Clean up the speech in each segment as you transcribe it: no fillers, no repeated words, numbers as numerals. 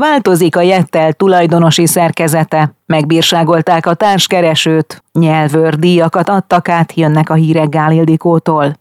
Változik a Yettel tulajdonosi szerkezete. Megbírságolták a társkeresőt. Nyelvőr-díjakat adtak át, jönnek a hírek Gál Ildikótól.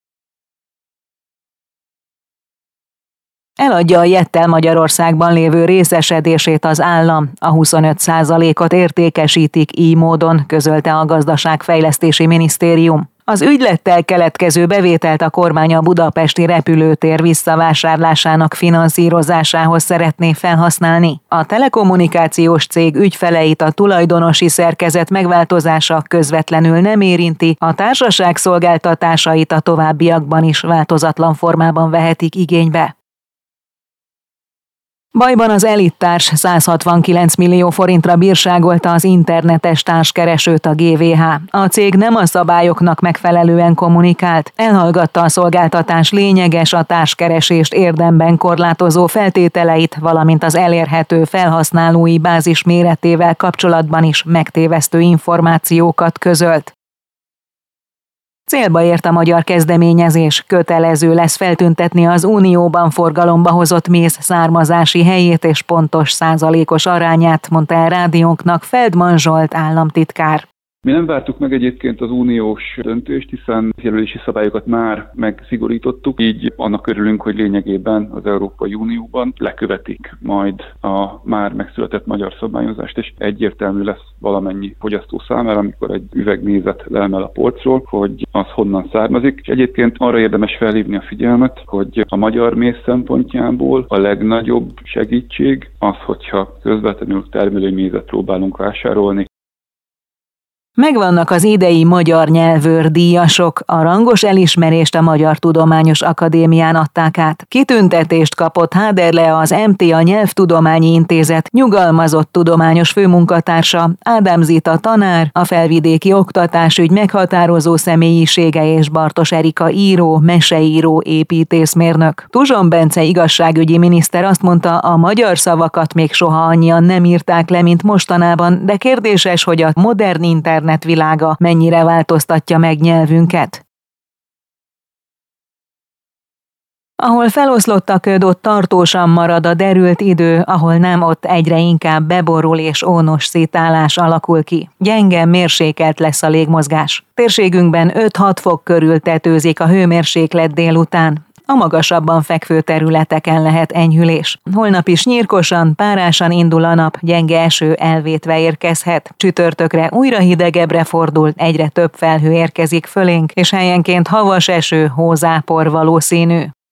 Eladja a Yettel Magyarországban lévő részesedését az állam, a 25%-ot értékesítik így módon, közölte a Gazdaságfejlesztési Minisztérium. Az ügylettel keletkező bevételt a kormány a budapesti repülőtér visszavásárlásának finanszírozásához szeretné felhasználni. A telekommunikációs cég ügyfeleit a tulajdonosi szerkezet megváltozása közvetlenül nem érinti, a társaság szolgáltatásait a továbbiakban is változatlan formában vehetik igénybe. Bajban az Elittárs 169 millió forintra bírságolta az internetes társkeresőt a GVH. A cég nem a szabályoknak megfelelően kommunikált, elhallgatta a szolgáltatás lényeges, a társkeresést érdemben korlátozó feltételeit, valamint az elérhető felhasználói bázis méretével kapcsolatban is megtévesztő információkat közölt. Célba ért a magyar kezdeményezés, kötelező lesz feltüntetni az Unióban forgalomba hozott méz származási helyét és pontos százalékos arányát, mondta el rádiónknak Feldman Zsolt államtitkár. Mi nem vártuk meg egyébként az uniós döntést, hiszen jelölési szabályokat már megszigorítottuk, így annak örülünk, hogy lényegében az Európai Unióban lekövetik majd a már megszületett magyar szabályozást, és egyértelmű lesz valamennyi fogyasztó számára, amikor egy üveg mézet leemel a polcról, hogy az honnan származik. És egyébként arra érdemes felhívni a figyelmet, hogy a magyar méz szempontjából a legnagyobb segítség az, hogyha közvetlenül termelői mézet próbálunk vásárolni. Megvannak az idei magyar nyelvőr-díjasok, a rangos elismerést a Magyar Tudományos Akadémián adták át. Kitüntetést kapott Háderle az MTA Nyelvtudományi Intézet nyugalmazott tudományos főmunkatársa, Ádám Zita tanár, a felvidéki oktatásügy meghatározó személyisége és Bartos Erika író, meseíró, építészmérnök. Tuzson Bence igazságügyi miniszter azt mondta, a magyar szavakat még soha annyian nem írták le, mint mostanában, de kérdéses, hogy a modern internet világa mennyire változtatja meg nyelvünket. Ahol feloszlott a köd, ott tartósan marad a derült idő, ahol nem, ott egyre inkább beborul és ónos szétállás alakul ki. Gyenge, mérsékelt lesz a légmozgás. Térségünkben 5-6 fok körül tetőzik a hőmérséklet délután. A magasabban fekvő területeken lehet enyhülés. Holnap is nyírkosan, párásan indul a nap, gyenge eső elvétve érkezhet. Csütörtökre újra hidegebbre fordul, egyre több felhő érkezik fölénk, és helyenként havas eső, hózápor valószínű.